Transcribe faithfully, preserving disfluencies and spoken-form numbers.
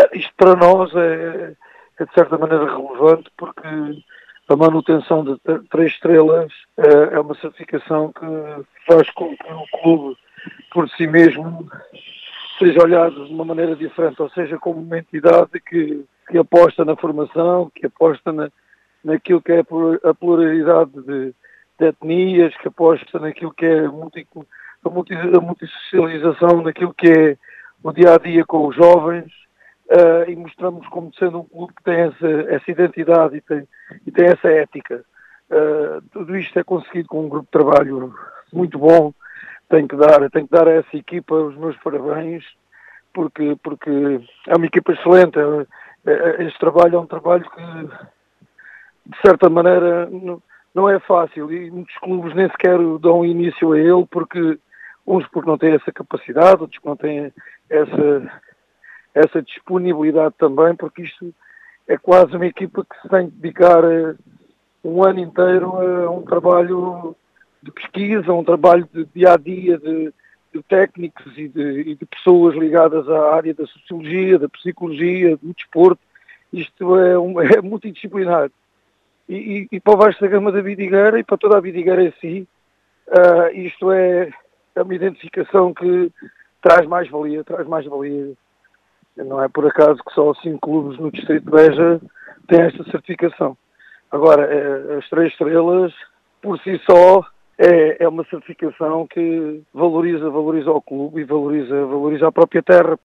Isto para nós é, é de certa maneira relevante porque a manutenção de três estrelas é, é uma certificação que faz com que o clube por si mesmo seja olhado de uma maneira diferente, ou seja, como uma entidade que, que aposta na formação, que aposta na, naquilo que é a pluralidade de, de etnias, que aposta naquilo que é a, multi, a, multi, a multissocialização, naquilo que é o dia-a-dia com os jovens, uh, e mostramos como sendo um clube que tem essa, essa identidade e tem, e tem essa ética. Uh, tudo isto é conseguido com um grupo de trabalho muito bom. Tenho que dar, tenho que dar a essa equipa os meus parabéns, porque, porque é uma equipa excelente. Este trabalho é um trabalho que, de certa maneira, não, não é fácil e muitos clubes nem sequer dão início a ele, porque uns porque não têm essa capacidade, outros não têm essa, essa disponibilidade também, porque isto é quase uma equipa que se tem que dedicar um ano inteiro a um trabalho de pesquisa, um trabalho de dia-a-dia de, de técnicos e de, e de pessoas ligadas à área da sociologia, da psicologia, do desporto. Isto é, um, é multidisciplinar. E, e, e para o Vasco da Gama da Vidigueira e para toda a Vidigueira em si, uh, isto é, é uma identificação que traz mais valia, traz mais valia. Não é por acaso que só cinco clubes no Distrito de Beja têm esta certificação. Agora, as três estrelas, por si só, é, é uma certificação que valoriza, valoriza o clube e valoriza, valoriza a própria terra.